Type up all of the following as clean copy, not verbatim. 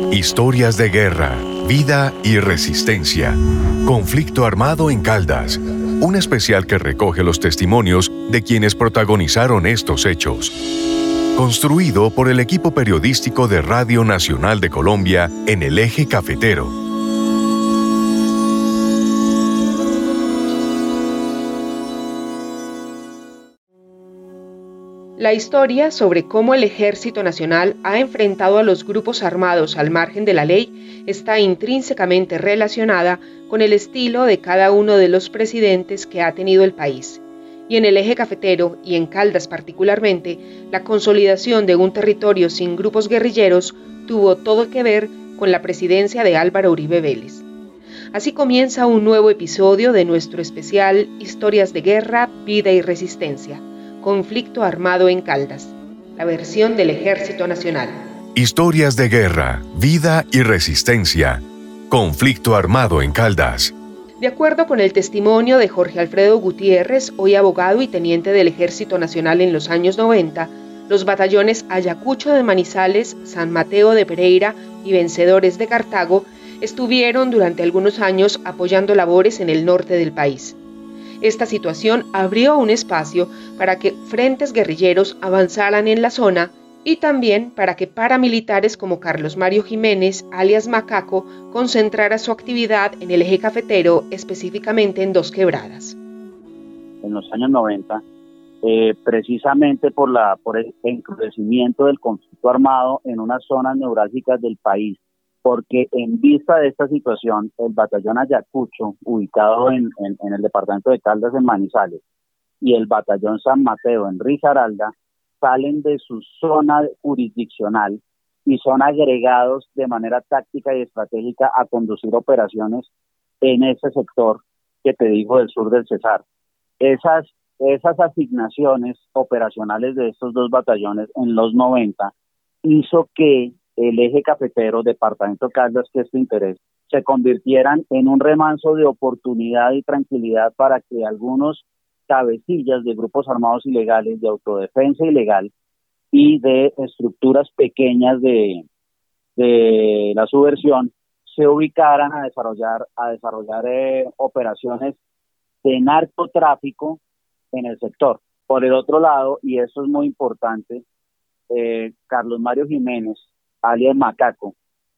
Historias de guerra, vida y resistencia. Conflicto armado en Caldas. Un especial que recoge los testimonios de quienes protagonizaron estos hechos. Construido por el equipo periodístico de Radio Nacional de Colombia en el Eje Cafetero. La historia sobre cómo el Ejército Nacional ha enfrentado a los grupos armados al margen de la ley está intrínsecamente relacionada con el estilo de cada uno de los presidentes que ha tenido el país. Y en el Eje Cafetero, y en Caldas particularmente, la consolidación de un territorio sin grupos guerrilleros tuvo todo que ver con la presidencia de Álvaro Uribe Vélez. Así comienza un nuevo episodio de nuestro especial Historias de Guerra, Vida y Resistencia. Conflicto armado en Caldas, la versión del Ejército Nacional. Historias de guerra, vida y resistencia. Conflicto armado en Caldas. De acuerdo con el testimonio de Jorge Alfredo Gutiérrez, hoy abogado y teniente del Ejército Nacional en los años 90, los batallones Ayacucho de Manizales, San Mateo de Pereira y Vencedores de Cartago estuvieron durante algunos años apoyando labores en el norte del país. Esta situación abrió un espacio para que frentes guerrilleros avanzaran en la zona y también para que paramilitares como Carlos Mario Jiménez, alias Macaco, concentrara su actividad en el Eje Cafetero, específicamente en Dos Quebradas. En los años 90, precisamente por el encrudecimiento del conflicto armado en unas zonas neurálgicas del país, porque en vista de esta situación, el batallón Ayacucho, ubicado en el departamento de Caldas, en Manizales, y el batallón San Mateo, en Risaralda, salen de su zona jurisdiccional y son agregados de manera táctica y estratégica a conducir operaciones en ese sector que te digo del sur del Cesar. Esas asignaciones operacionales de estos dos batallones en los 90 hizo que el Eje Cafetero, departamento Caldas, que es tu interés, se convirtieran en un remanso de oportunidad y tranquilidad para que algunos cabecillas de grupos armados ilegales, de autodefensa ilegal y de estructuras pequeñas de la subversión se ubicaran a desarrollar operaciones de narcotráfico en el sector. Por el otro lado, y eso es muy importante, Carlos Mario Jiménez, alias Macaco,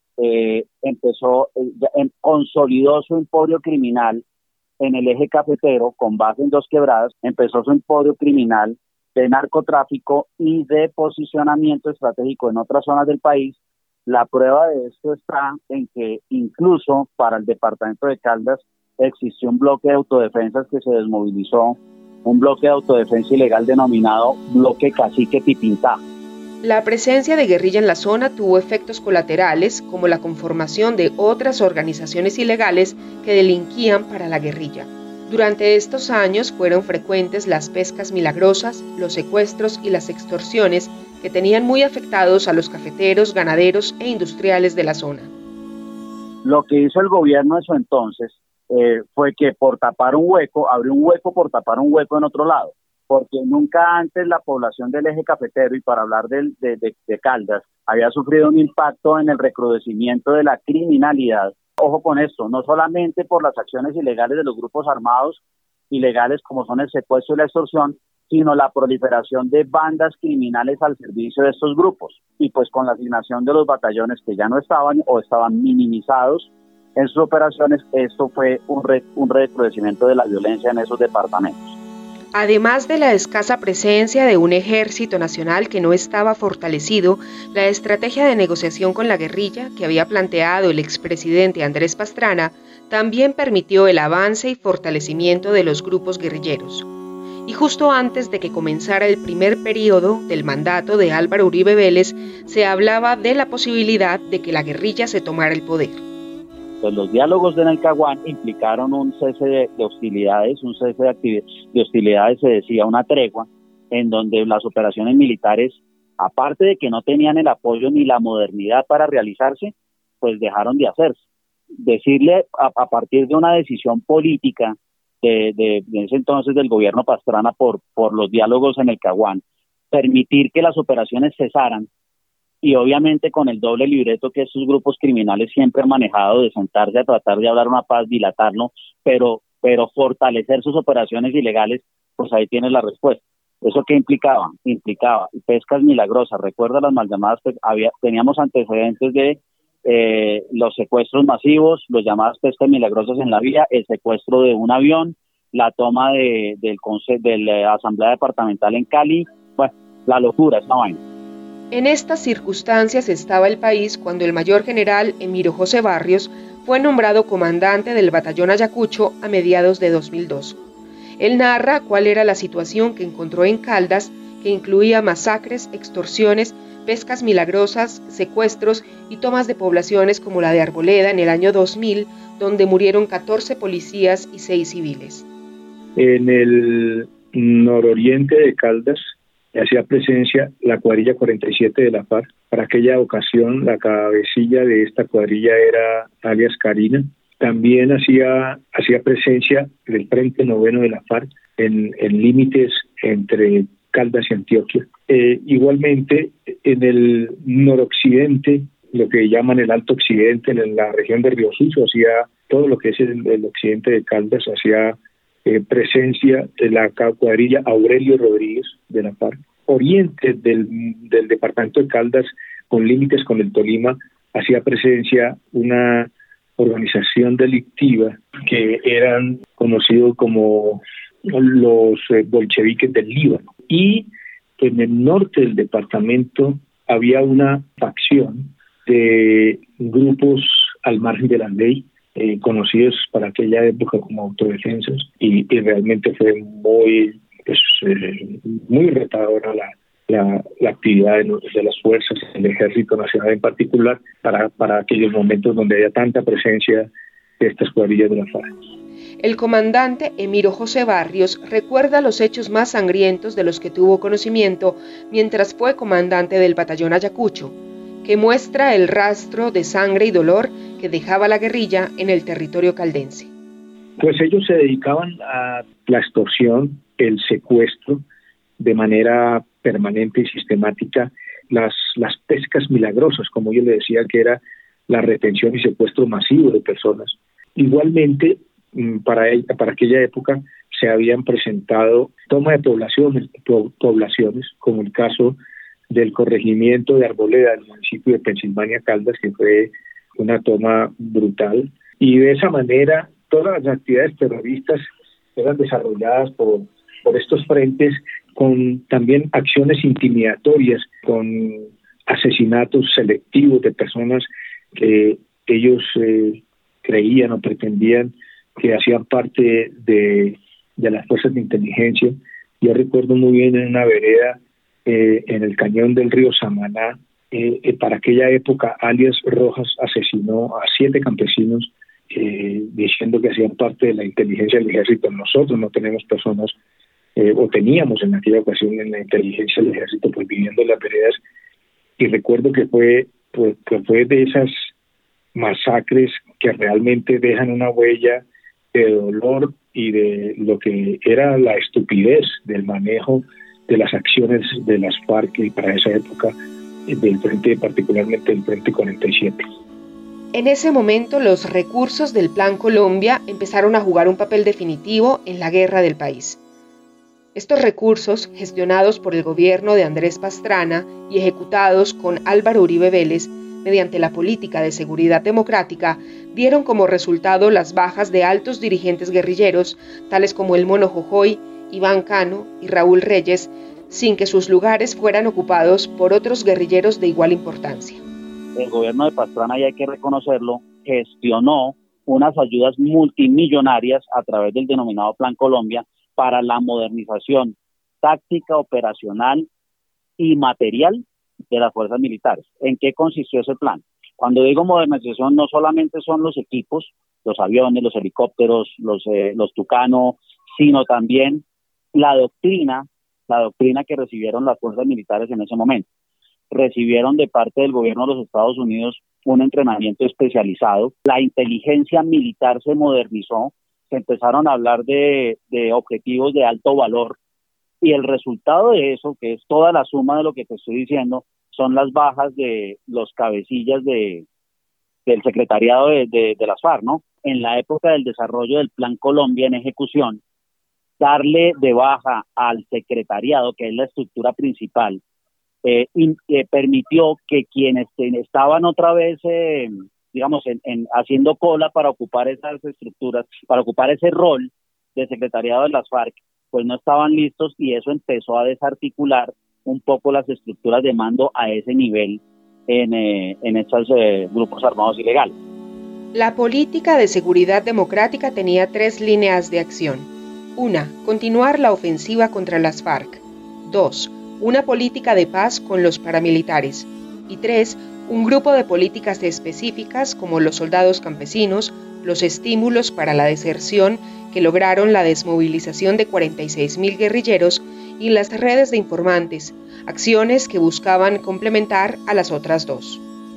consolidó su emporio criminal en el Eje Cafetero con base en Dos Quebradas, empezó su emporio criminal de narcotráfico y de posicionamiento estratégico en otras zonas del país. La prueba de esto está en que incluso para el departamento de Caldas existió un bloque de autodefensas que se desmovilizó, un bloque de autodefensa ilegal denominado Bloque Cacique Pipintá. La presencia de guerrilla en la zona tuvo efectos colaterales, como la conformación de otras organizaciones ilegales que delinquían para la guerrilla. Durante estos años fueron frecuentes las pescas milagrosas, los secuestros y las extorsiones que tenían muy afectados a los cafeteros, ganaderos e industriales de la zona. Lo que hizo el gobierno en su entonces fue que por tapar un hueco, abrió un hueco por tapar un hueco en otro lado. Porque nunca antes la población del Eje Cafetero, y para hablar de Caldas, había sufrido un impacto en el recrudecimiento de la criminalidad. Ojo con esto, no solamente por las acciones ilegales de los grupos armados, ilegales como son el secuestro y la extorsión, sino la proliferación de bandas criminales al servicio de estos grupos. Y pues con la asignación de los batallones que ya no estaban o estaban minimizados en sus operaciones, esto fue un recrudecimiento de la violencia en esos departamentos. Además de la escasa presencia de un ejército nacional que no estaba fortalecido, la estrategia de negociación con la guerrilla que había planteado el expresidente Andrés Pastrana también permitió el avance y fortalecimiento de los grupos guerrilleros. Y justo antes de que comenzara el primer periodo del mandato de Álvaro Uribe Vélez, se hablaba de la posibilidad de que la guerrilla se tomara el poder. Pues los diálogos de Nalcahuán implicaron un cese de hostilidades, se decía una tregua, en donde las operaciones militares, aparte de que no tenían el apoyo ni la modernidad para realizarse, pues dejaron de hacerse. Decirle a partir de una decisión política de ese entonces del gobierno Pastrana por los diálogos en el Caguán, permitir que las operaciones cesaran, y obviamente con el doble libreto que estos grupos criminales siempre han manejado, de sentarse a tratar de hablar una paz, dilatarlo, pero fortalecer sus operaciones ilegales, pues ahí tienes la respuesta. ¿Eso qué implicaba? Implicaba pescas milagrosas. Recuerda las mal llamadas, teníamos antecedentes de los secuestros masivos, los llamadas pescas milagrosas en la vía, el secuestro de un avión, la toma de la Asamblea Departamental en Cali. Bueno, la locura, esa vaina. En estas circunstancias estaba el país cuando el mayor general Emiro José Barrios fue nombrado comandante del batallón Ayacucho a mediados de 2002. Él narra cuál era la situación que encontró en Caldas, que incluía masacres, extorsiones, pescas milagrosas, secuestros y tomas de poblaciones como la de Arboleda en el año 2000, donde murieron 14 policías y 6 civiles. En el nororiente de Caldas hacía presencia la cuadrilla 47 de la FARC. Para aquella ocasión, la cabecilla de esta cuadrilla era alias Karina. También hacía presencia del Frente Noveno de la FARC en límites entre Caldas y Antioquia. Igualmente, en el noroccidente, lo que llaman el Alto Occidente, en la región de Río Sucio, hacía todo lo que es el occidente de Caldas, hacía presencia de la cuadrilla Aurelio Rodríguez de la FARC. Oriente del departamento de Caldas, con límites con el Tolima, hacía presencia una organización delictiva que eran conocidos como los bolcheviques del Líbano. Y en el norte del departamento había una facción de grupos al margen de la ley, conocidos para aquella época como autodefensas, y realmente fue muy retadora la actividad de las fuerzas del Ejército Nacional en particular para aquellos momentos donde había tanta presencia de estas cuadrillas de la FARC. El comandante Emiro José Barrios recuerda los hechos más sangrientos de los que tuvo conocimiento mientras fue comandante del batallón Ayacucho, que muestra el rastro de sangre y dolor que dejaba la guerrilla en el territorio caldense. Pues ellos se dedicaban a la extorsión, el secuestro, de manera permanente y sistemática, las pescas milagrosas, como yo le decía, que era la retención y secuestro masivo de personas. Igualmente, para aquella época se habían presentado toma de poblaciones, como el caso del corregimiento de Arboleda, del municipio de Pensilvania Caldas, que fue una toma brutal, y de esa manera todas las actividades terroristas eran desarrolladas por estos frentes, con también acciones intimidatorias, con asesinatos selectivos de personas que ellos creían o pretendían que hacían parte de las fuerzas de inteligencia. Yo recuerdo muy bien en una vereda en el cañón del río Samaná, para aquella época, alias Rojas asesinó a 7 campesinos diciendo que hacían parte de la inteligencia del ejército. Nosotros no tenemos personas, o teníamos en aquella ocasión en la inteligencia del ejército, pues viviendo en las veredas, y recuerdo que fue de esas masacres que realmente dejan una huella de dolor y de lo que era la estupidez del manejo de las acciones de las FARC y para esa época del frente, particularmente del Frente 47. En ese momento los recursos del Plan Colombia empezaron a jugar un papel definitivo en la guerra del país. Estos recursos, gestionados por el gobierno de Andrés Pastrana y ejecutados con Álvaro Uribe Vélez mediante la política de seguridad democrática, dieron como resultado las bajas de altos dirigentes guerrilleros, tales como el Mono Jojoy, Iván Cano y Raúl Reyes, sin que sus lugares fueran ocupados por otros guerrilleros de igual importancia. El gobierno de Pastrana, y hay que reconocerlo, gestionó unas ayudas multimillonarias a través del denominado Plan Colombia para la modernización táctica, operacional y material de las fuerzas militares. ¿En qué consistió ese plan? Cuando digo modernización, no solamente son los equipos, los aviones, los helicópteros, los Tucano, sino también la doctrina que recibieron las fuerzas militares en ese momento. Recibieron de parte del gobierno de los Estados Unidos un entrenamiento especializado. La inteligencia militar se modernizó, se empezaron a hablar de objetivos de alto valor, y el resultado de eso, que es toda la suma de lo que te estoy diciendo, son las bajas de los cabecillas del secretariado de las FARC, ¿no? En la época del desarrollo del Plan Colombia en ejecución, darle de baja al secretariado, que es la estructura principal, permitió que quienes estaban otra vez, haciendo cola para ocupar esas estructuras, para ocupar ese rol de secretariado de las FARC, pues no estaban listos, y eso empezó a desarticular un poco las estructuras de mando a ese nivel en estos grupos armados ilegales. La política de seguridad democrática tenía 3 líneas de acción. 1. Continuar la ofensiva contra las FARC. 2. Una política de paz con los paramilitares. Y 3. Un grupo de políticas específicas como los soldados campesinos, los estímulos para la deserción que lograron la desmovilización de 46.000 guerrilleros y las redes de informantes, acciones que buscaban complementar a las otras 2.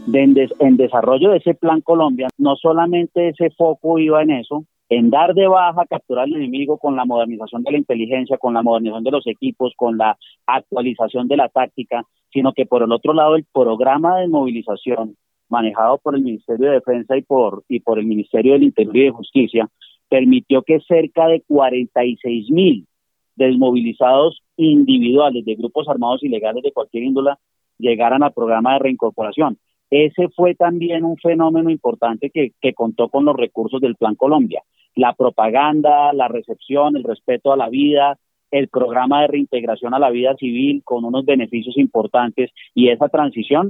En desarrollo de ese Plan Colombia, no solamente ese foco iba en eso, en dar de baja, capturar al enemigo con la modernización de la inteligencia, con la modernización de los equipos, con la actualización de la táctica, sino que por el otro lado el programa de movilización manejado por el Ministerio de Defensa y por el Ministerio del Interior y de Justicia permitió que cerca de 46.000 desmovilizados individuales de grupos armados ilegales de cualquier índole llegaran al programa de reincorporación. Ese fue también un fenómeno importante que contó con los recursos del Plan Colombia. La propaganda, la recepción, el respeto a la vida, el programa de reintegración a la vida civil con unos beneficios importantes, y esa transición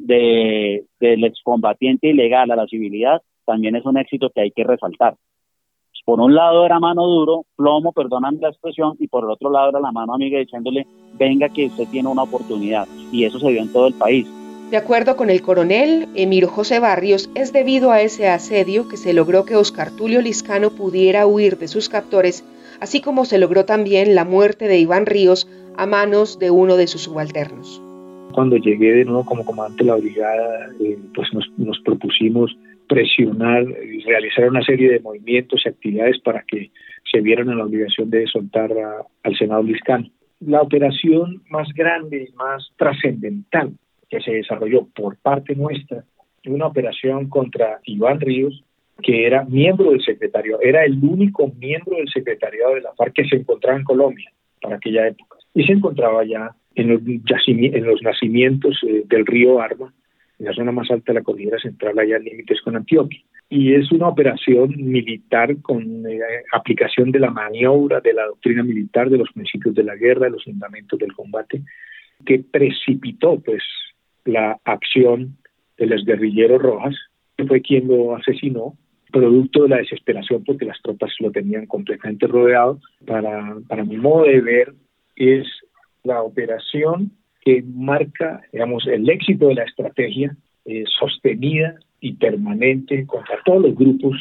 del excombatiente ilegal a la civilidad también es un éxito que hay que resaltar. Por un lado era mano duro, plomo, perdóname la expresión, y por el otro lado era la mano amiga diciéndole, venga que usted tiene una oportunidad, y eso se vio en todo el país. De acuerdo con el coronel Emiro José Barrios, es debido a ese asedio que se logró que Oscar Tulio Lizcano pudiera huir de sus captores, así como se logró también la muerte de Iván Ríos a manos de uno de sus subalternos. Cuando llegué de nuevo como comandante de la brigada, pues nos propusimos presionar y realizar una serie de movimientos y actividades para que se vieran en la obligación de soltar al senador Lizcano. La operación más grande y más trascendental que se desarrolló por parte nuestra, una operación contra Iván Ríos, que era miembro del secretariado, era el único miembro del secretariado de la FARC que se encontraba en Colombia para aquella época, y se encontraba ya en los nacimientos del río Arma, en la zona más alta de la cordillera central, allá en límites con Antioquia. Y es una operación militar con aplicación de la maniobra, de la doctrina militar, de los principios de la guerra, de los fundamentos del combate, que precipitó pues la acción de los guerrilleros Rojas, que fue quien lo asesinó, producto de la desesperación porque las tropas lo tenían completamente rodeado. Para mi modo de ver, es la operación que marca, digamos, el éxito de la estrategia sostenida y permanente contra todos los grupos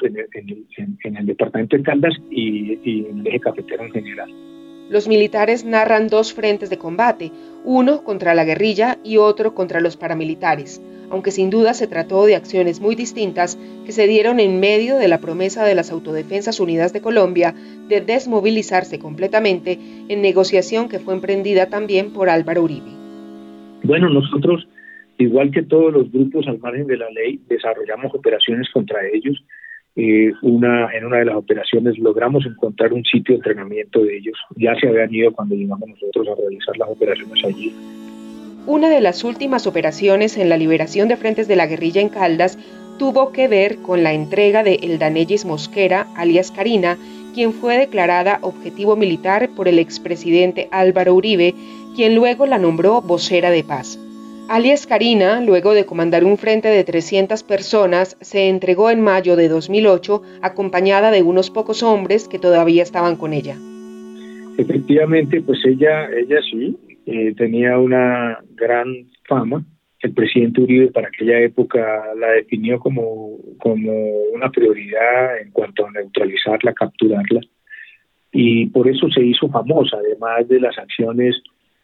en el departamento de Caldas y en el eje cafetero en general. Los militares narran 2 frentes de combate, uno contra la guerrilla y otro contra los paramilitares, aunque sin duda se trató de acciones muy distintas que se dieron en medio de la promesa de las Autodefensas Unidas de Colombia de desmovilizarse completamente, en negociación que fue emprendida también por Álvaro Uribe. Bueno, nosotros, igual que todos los grupos al margen de la ley, desarrollamos operaciones contra ellos. En una de las operaciones logramos encontrar un sitio de entrenamiento de ellos. Ya se habían ido cuando llegamos nosotros a realizar las operaciones allí. Una de las últimas operaciones en la liberación de frentes de la guerrilla en Caldas tuvo que ver con la entrega de Eldanellis Mosquera, alias Karina, quien fue declarada objetivo militar por el expresidente Álvaro Uribe, quien luego la nombró vocera de paz. Alias Karina, luego de comandar un frente de 300 personas, se entregó en mayo de 2008, acompañada de unos pocos hombres que todavía estaban con ella. Efectivamente, pues ella sí, tenía una gran fama. El presidente Uribe para aquella época la definió como una prioridad en cuanto a neutralizarla, capturarla, y por eso se hizo famosa, además de las acciones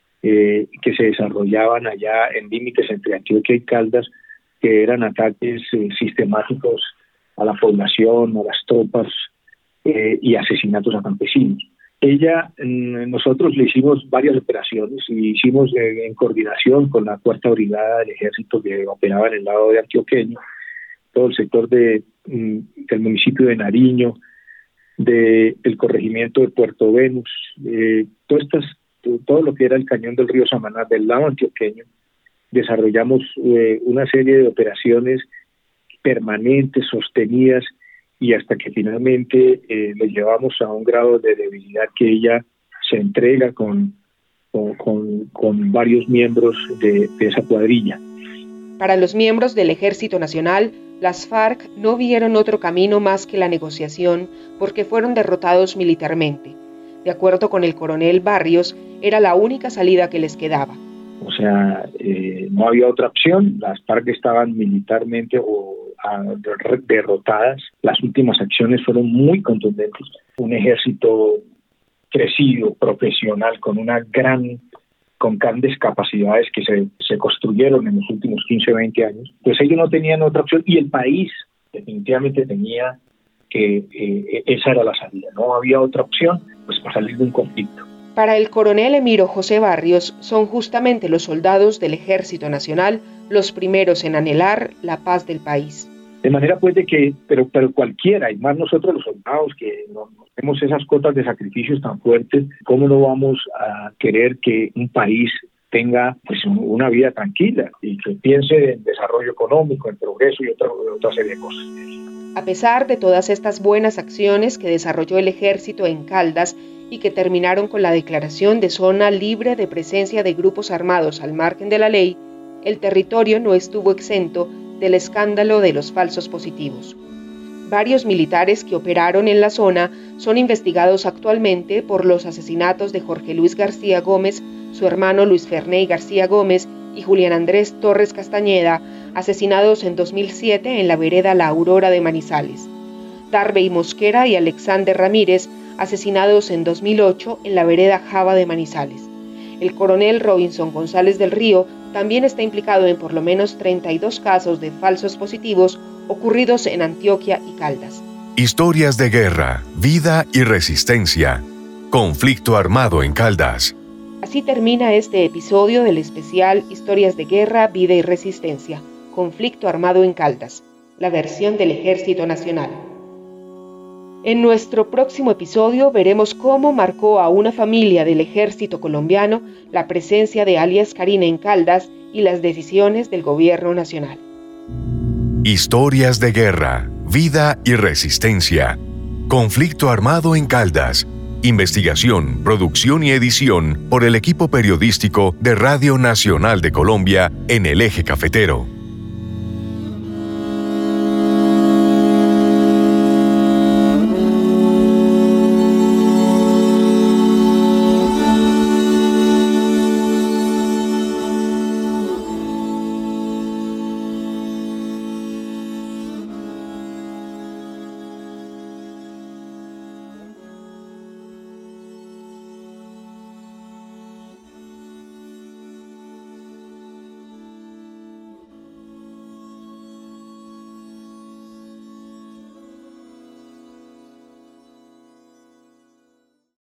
que se desarrollaban allá en límites entre Antioquia y Caldas, que eran ataques sistemáticos a la población, a las tropas y asesinatos a campesinos. Nosotros le hicimos varias operaciones y hicimos en coordinación con la 4ª Brigada del Ejército que operaba en el lado de Antioqueño, todo el sector del municipio de Nariño, del corregimiento de Puerto Venus, todo lo que era el cañón del río Samaná del lado antioqueño. Desarrollamos una serie de operaciones permanentes, sostenidas, y hasta que finalmente le llevamos a un grado de debilidad que ella se entrega con varios miembros de esa cuadrilla. Para los miembros del Ejército Nacional, las FARC no vieron otro camino más que la negociación porque fueron derrotados militarmente. De acuerdo con el coronel Barrios, era la única salida que les quedaba. O sea, no había otra opción. Las FARC estaban militarmente derrotadas. Las últimas acciones fueron muy contundentes. Un ejército crecido, profesional, con grandes capacidades que se construyeron en los últimos 15, 20 años, pues ellos no tenían otra opción y el país definitivamente tenía que esa era la salida. No había otra opción pues para salir de un conflicto. Para el coronel Emiro José Barrios, son justamente los soldados del Ejército Nacional los primeros en anhelar la paz del país. De manera pues de que, pero cualquiera, y más nosotros los soldados que no tenemos esas cotas de sacrificios tan fuertes, ¿cómo no vamos a querer que un país tenga pues una vida tranquila y que piense en desarrollo económico, en progreso y otra serie de cosas? A pesar de todas estas buenas acciones que desarrolló el ejército en Caldas y que terminaron con la declaración de zona libre de presencia de grupos armados al margen de la ley, el territorio no estuvo exento del escándalo de los falsos positivos. Varios militares que operaron en la zona son investigados actualmente por los asesinatos de Jorge Luis García Gómez, su hermano Luis Ferney García Gómez y Julián Andrés Torres Castañeda, asesinados en 2007 en la vereda La Aurora de Manizales. Darby Mosquera y Alexander Ramírez, asesinados en 2008 en la vereda Java de Manizales. El coronel Robinson González del Río también está implicado en por lo menos 32 casos de falsos positivos ocurridos en Antioquia y Caldas. Historias de guerra, vida y resistencia. Conflicto armado en Caldas. Así termina este episodio del especial Historias de guerra, vida y resistencia. Conflicto armado en Caldas, la versión del Ejército Nacional. En nuestro próximo episodio veremos cómo marcó a una familia del ejército colombiano la presencia de alias Karina en Caldas y las decisiones del gobierno nacional. Historias de guerra, vida y resistencia. Conflicto armado en Caldas. Investigación, producción y edición por el equipo periodístico de Radio Nacional de Colombia en el Eje Cafetero.